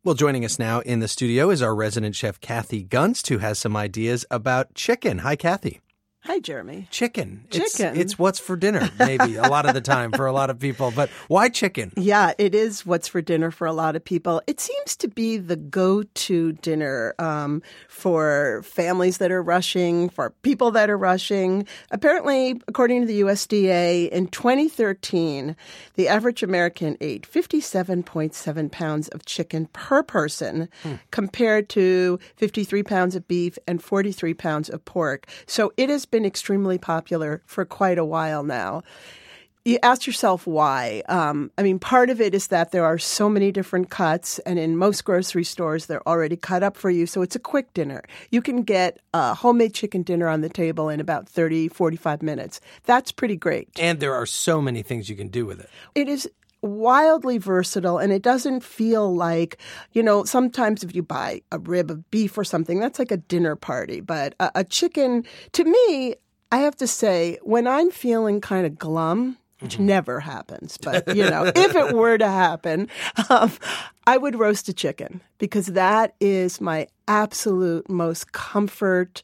Well, joining us now in the studio is our resident chef, Kathy Gunst, who has some ideas about chicken. Hi, Kathy. Hi, Jeremy. Chicken. Chicken. It's what's for dinner, maybe, a lot of the time for a lot of people. But why chicken? Yeah, it is what's for dinner for a lot of people. It seems to be the go-to dinner for families that are rushing, for people that are rushing. Apparently, according to the USDA, in 2013, the average American ate 57.7 pounds of chicken per person compared to 53 pounds of beef and 43 pounds of pork. So it has been extremely popular for quite a while now. You ask yourself why. Part of it is that there are so many different cuts, and in most grocery stores, they're already cut up for you, so it's a quick dinner. You can get a homemade chicken dinner on the table in about 30, 45 minutes. That's pretty great. And there are so many things you can do with it. It is wildly versatile, and it doesn't feel like, sometimes if you buy a rib of beef or something, that's like a dinner party. But a chicken, to me, I have to say, when I'm feeling kind of glum, which never happens, but, if it were to happen, I would roast a chicken because that is my absolute most comfort.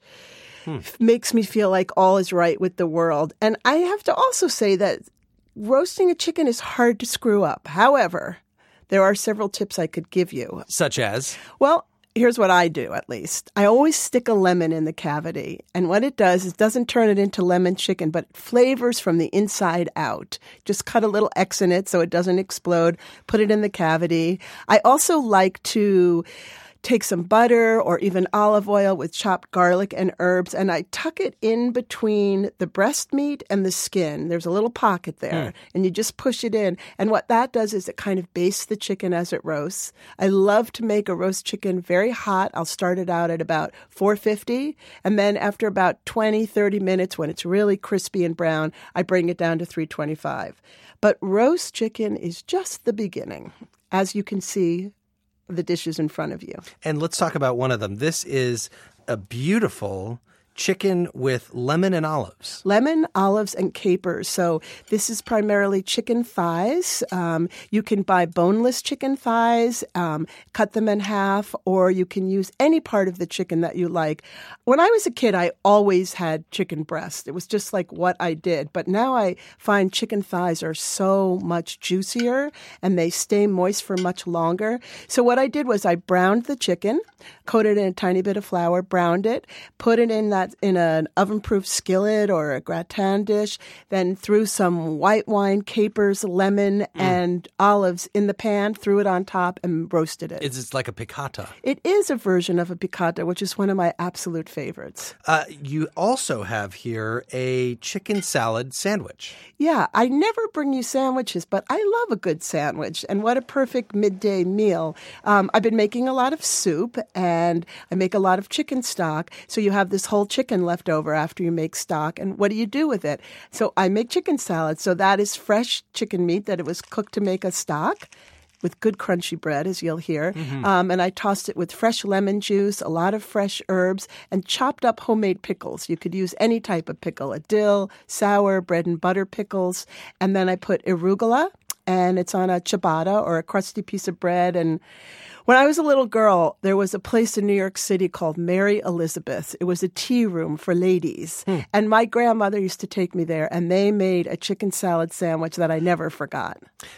Makes me feel like all is right with the world. And I have to also say that roasting a chicken is hard to screw up. However, there are several tips I could give you. Such as? Well, here's what I do, at least. I always stick a lemon in the cavity. And what it does is doesn't turn it into lemon chicken, but it flavors from the inside out. Just cut a little X in it so it doesn't explode. Put it in the cavity. I also like to take some butter or even olive oil with chopped garlic and herbs, and I tuck it in between the breast meat and the skin. There's a little pocket there, and you just push it in. And what that does is it kind of bastes the chicken as it roasts. I love to make a roast chicken very hot. I'll start it out at about 450, and then after about 20, 30 minutes, when it's really crispy and brown, I bring it down to 325. But roast chicken is just the beginning. As you can see, the dishes in front of you. And let's talk about one of them. This is a beautiful chicken with lemon and olives. Lemon, olives, and capers. So this is primarily chicken thighs. You can buy boneless chicken thighs, cut them in half, or you can use any part of the chicken that you like. When I was a kid, I always had chicken breast. It was just like what I did. But now I find chicken thighs are so much juicier and they stay moist for much longer. So what I did was I browned the chicken, coated it in a tiny bit of flour, browned it, put it in an oven-proof skillet or a gratin dish, then threw some white wine, capers, lemon, and olives in the pan, threw it on top, and roasted it. It's like a piccata. It is a version of a piccata, which is one of my absolute favorites. You also have here a chicken salad sandwich. Yeah, I never bring you sandwiches, but I love a good sandwich. And what a perfect midday meal. I've been making a lot of soup, and I make a lot of chicken stock. So you have this whole chicken left over after you make stock. And what do you do with it? So I make chicken salad. So that is fresh chicken meat that it was cooked to make a stock, with good crunchy bread, as you'll hear. And I tossed it with fresh lemon juice, a lot of fresh herbs, and chopped up homemade pickles. You could use any type of pickle, a dill, sour, bread and butter pickles. And then I put arugula, and it's on a ciabatta or a crusty piece of bread. And when I was a little girl, there was a place in New York City called Mary Elizabeth. It was a tea room for ladies. And my grandmother used to take me there, and they made a chicken salad sandwich that I never forgot.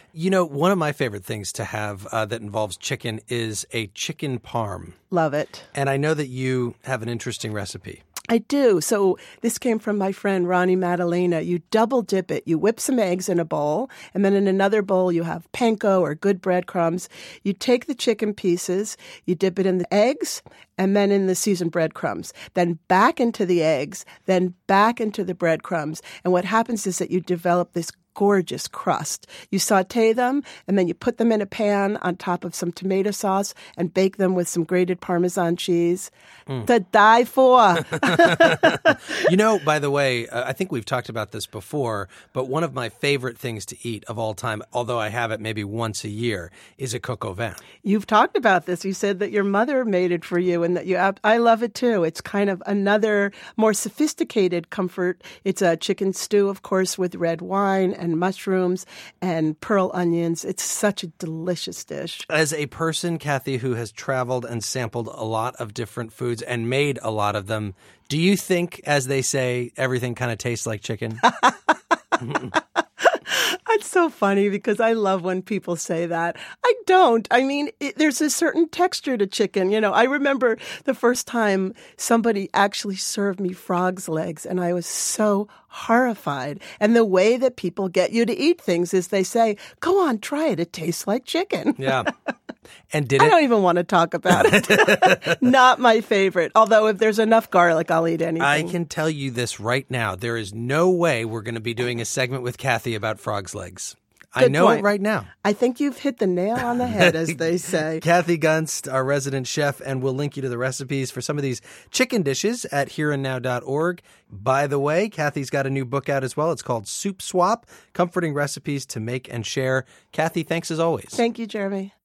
One of my favorite things to have that involves chicken is a chicken parm. Love it. And I know that you have an interesting recipe. I do. So this came from my friend Ronnie Maddalena. You double dip it. You whip some eggs in a bowl, and then in another bowl you have panko or good breadcrumbs. You take the chicken pieces, you dip it in the eggs, and then in the seasoned breadcrumbs. Then back into the eggs, then back into the breadcrumbs. And what happens is that you develop this gorgeous crust. You saute them, and then you put them in a pan on top of some tomato sauce and bake them with some grated Parmesan cheese. To die for. By the way, I think we've talked about this before, but one of my favorite things to eat of all time, although I have it maybe once a year, is a coq au vin. You've talked about this. You said that your mother made it for you, and that I love it too. It's kind of another more sophisticated comfort. It's a chicken stew, of course, with red wine and mushrooms and pearl onions. It's such a delicious dish. As a person, Kathy, who has traveled and sampled a lot of different foods and made a lot of them, do you think, as they say, everything kind of tastes like chicken? It's so funny because I love when people say that. I don't. I mean, there's a certain texture to chicken. You know, I remember the first time somebody actually served me frog's legs, and I was so horrified. And the way that people get you to eat things is they say, go on, try it. It tastes like chicken. Yeah. And I don't even want to talk about it. Not my favorite. Although if there's enough garlic, I'll eat anything. I can tell you this right now. There is no way we're going to be doing a segment with Kathy about frog's legs. I know it right now. I think you've hit the nail on the head, as they say. Kathy Gunst, our resident chef, and we'll link you to the recipes for some of these chicken dishes at hereandnow.org. By the way, Kathy's got a new book out as well. It's called Soup Swap, Comforting Recipes to Make and Share. Kathy, thanks as always. Thank you, Jeremy.